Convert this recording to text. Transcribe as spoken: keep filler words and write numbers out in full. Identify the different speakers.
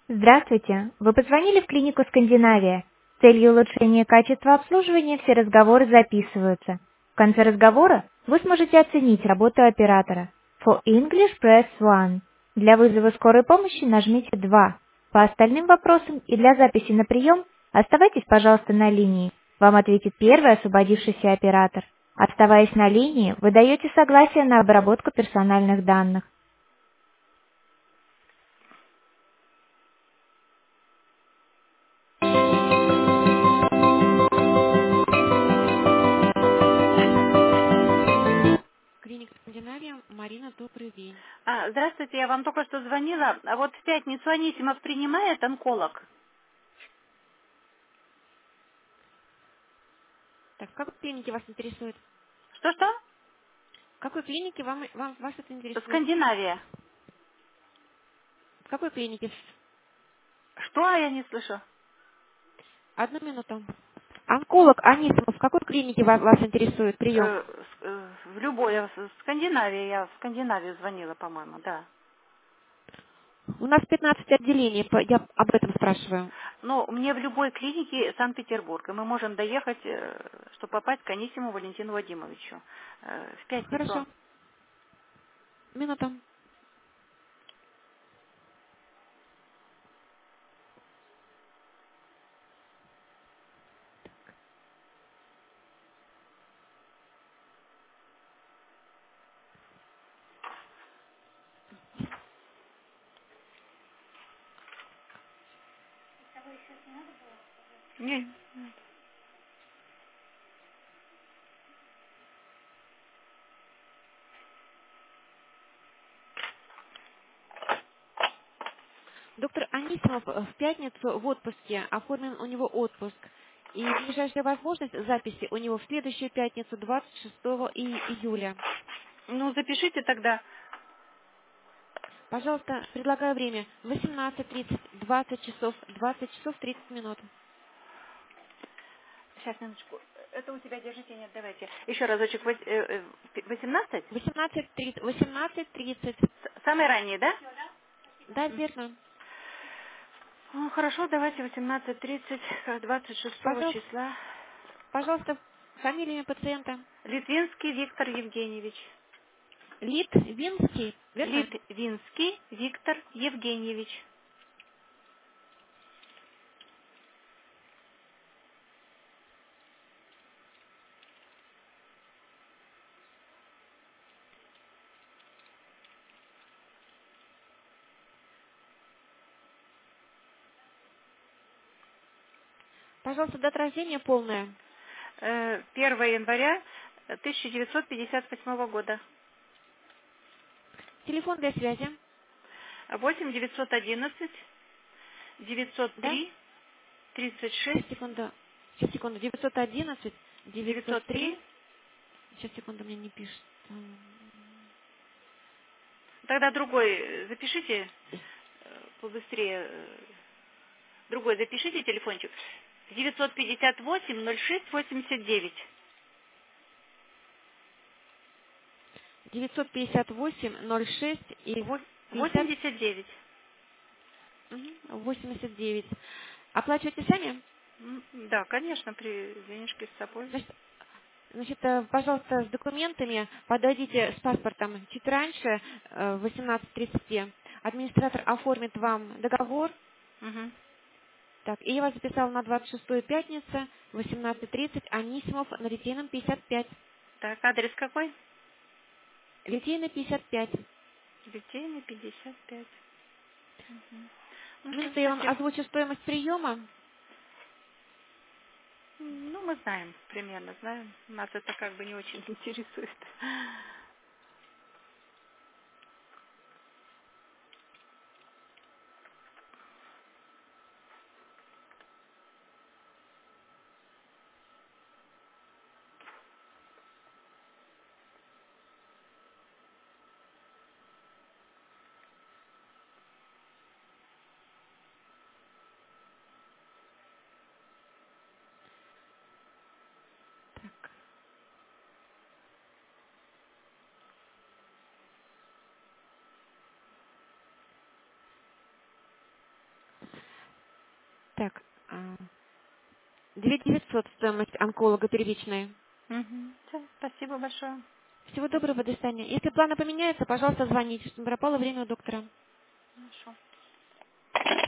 Speaker 1: Здравствуйте! Вы позвонили в клинику «Скандинавия». С целью улучшения качества обслуживания все разговоры записываются. В конце разговора вы сможете оценить работу оператора. For English, press one. Для вызова скорой помощи нажмите два. По остальным вопросам и для записи на прием оставайтесь, пожалуйста, на линии. Вам ответит первый освободившийся оператор. Оставаясь на линии, вы даете согласие на обработку персональных данных. Клиника «Скандинавия». Марина, добрый день.
Speaker 2: А, здравствуйте, я вам только что звонила. А вот в пятницу Анисимов принимает онколог?
Speaker 1: Так, в какой клинике вас интересует?
Speaker 2: Что-что?
Speaker 1: В какой клинике вам, вам вас это интересует?
Speaker 2: Скандинавия.
Speaker 1: В какой клинике?
Speaker 2: Что? А я не слышу.
Speaker 1: Одну минуту. Онколог Анисимов, в какой клинике вас, вас интересует прием?
Speaker 2: Э, с- э, в любой, я в Скандинавии, я в Скандинавию звонила, по-моему, да.
Speaker 1: У нас пятнадцать отделений, по- я об этом спрашиваю.
Speaker 2: Но мне в любой клинике Санкт-Петербург, и мы можем доехать, э, чтобы попасть к Анисиму Валентину Вадимовичу. Э, в пятницу
Speaker 1: Хорошо.
Speaker 2: он.
Speaker 1: Минута.
Speaker 2: Не.
Speaker 1: Доктор Анисимов э, в пятницу в отпуске, оформлен у него отпуск. И ближайшая возможность записи у него в следующую пятницу, двадцать шестого и- июля.
Speaker 2: Ну, запишите тогда.
Speaker 1: Пожалуйста, предлагаю время восемнадцать тридцать, двадцать часов, двадцать часов тридцать минут.
Speaker 2: Сейчас, минуточку. Это у тебя, держите, нет, давайте. Еще разочек. Вось- э, э, восемнадцать?
Speaker 1: восемнадцать тридцать, восемнадцать тридцать.
Speaker 2: С- Самый ранний, да?
Speaker 1: Да, верно.
Speaker 2: Ну, хорошо, давайте восемнадцать тридцать, двадцать шестого
Speaker 1: Пожалуйста,
Speaker 2: числа.
Speaker 1: пожалуйста, фамилия имя пациента.
Speaker 2: Литвинский Виктор Евгеньевич.
Speaker 1: Литвинский, верно?
Speaker 2: Литвинский Виктор Евгеньевич.
Speaker 1: Пожалуйста, дата рождения полная.
Speaker 2: Э, первого января тысяча девятьсот пятьдесят восьмого года.
Speaker 1: Телефон для связи.
Speaker 2: восемь девятьсот одиннадцать девятьсот
Speaker 1: Да?
Speaker 2: три тридцать
Speaker 1: Сейчас,
Speaker 2: шесть
Speaker 1: секунду. Сейчас, секунду. девятьсот одиннадцать, девятьсот
Speaker 2: девятьсот три.
Speaker 1: три. Сейчас, секунду, мне не пишет. М,
Speaker 2: Тогда другой э, запишите э, побыстрее. э, Другой запишите телефончик. девятьсот пятьдесят восемь ноль шесть восемьдесят девять.
Speaker 1: девятьсот пятьдесят восемь ноль шесть и пятьдесят
Speaker 2: восемьдесят девять.
Speaker 1: мгм, восемьдесят девять. Оплачиваете сами?
Speaker 2: М, Да, конечно, при денежке с собой.
Speaker 1: Значит, значит, э, пожалуйста, с документами подойдите с паспортом чуть раньше, э, в восемнадцать тридцать. Администратор оформит вам договор.
Speaker 2: Мгм.
Speaker 1: Так, и я вас записала на двадцать шестую пятница, восемнадцать тридцать, Анисимов на Литейном пятьдесят пять.
Speaker 2: Так, адрес какой?
Speaker 1: Литейный пятьдесят пять.
Speaker 2: Литейный пятьдесят пять. Мгм. Ну
Speaker 1: Ну,
Speaker 2: что,
Speaker 1: что я вам
Speaker 2: спасибо.
Speaker 1: озвучу стоимость приема.
Speaker 2: М, Ну, мы знаем, примерно знаем. Нас это как бы не очень интересует.
Speaker 1: две тысячи девятьсот стоимость онколога первичной.
Speaker 2: Угу. Все, спасибо большое.
Speaker 1: Всего доброго, до свидания. Если планы поменяются, пожалуйста, звоните, чтобы не пропало время у доктора.
Speaker 2: Хорошо.